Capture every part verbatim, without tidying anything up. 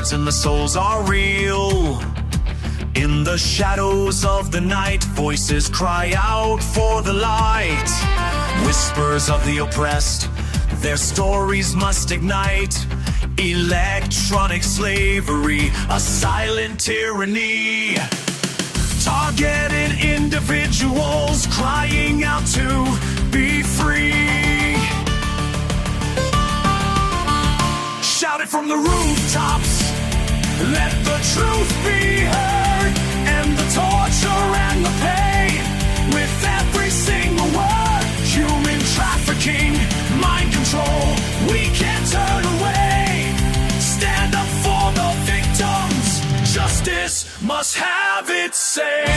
words and the souls are real. In the shadows of the night, voices cry out for the light. Whispers of the oppressed, their stories must ignite. Electronic slavery, a silent tyranny. Targeted individuals crying out to be free. Shout it from the rooftops, let the truth be heard. And the torture and the pain, with every single word. Human trafficking, mind control, we can't turn away. Stand up for the victims, justice must have its say.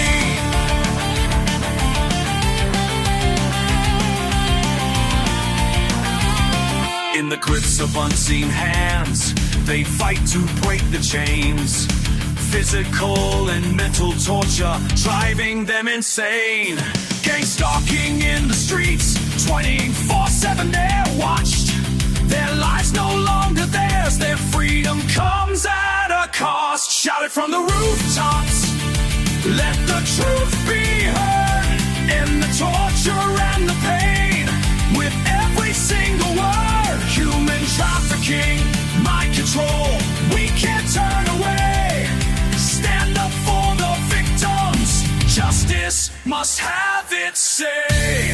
In the grips of unseen hands, they fight to break the chains. Physical and mental torture, driving them insane. Gang stalking in the streets, twenty-four seven they're watched. Their lives no longer theirs, their freedom comes at a cost. Shout it from the rooftops, let the truth be heard. In the torture and the pain, with every single word. Human trafficking, mind control, we can't turn away. Stand up for the victims, justice must have its say.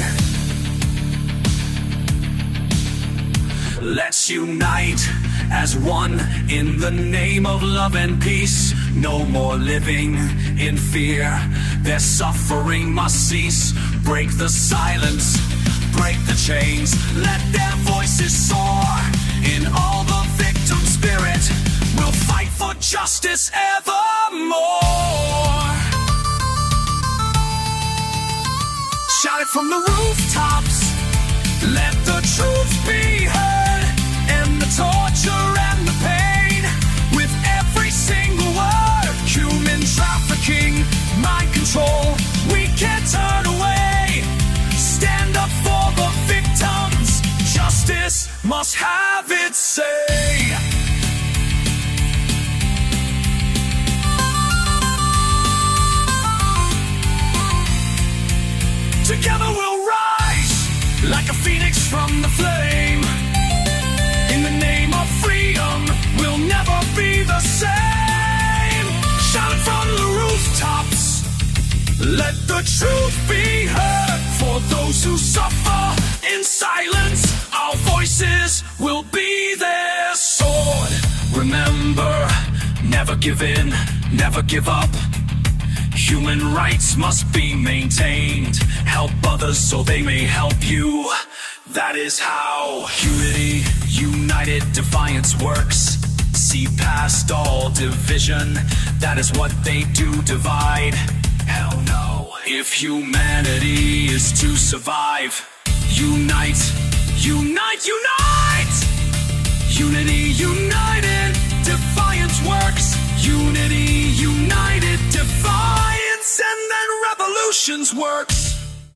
Let's unite as one in the name of love and peace. No more living in fear, their suffering must cease. Break the silence, break the chains, let their voices soar. In all the victim spirit, we'll fight for justice evermore. Shout it from the rooftops, let the truth be heard. And the torture and the pain, with every single word. Human trafficking, mind control, we can't turn away. Stand up for the victims, justice must have its say. Together we'll rise, like a phoenix from the flame. In the name of freedom, we'll never be the same. Shout it from the rooftops, let the truth be heard. For those who suffer in silence, our voices will be their sword. Remember, never give in, never give up. Human rights must be maintained. Help others so they may help you. That is how unity, united defiance works. See past all division, that is what they do divide. Hell no. If humanity is to survive, unite, unite, unite! Unity, united, defiance works. Unity, united, defiance, and then revolutions works.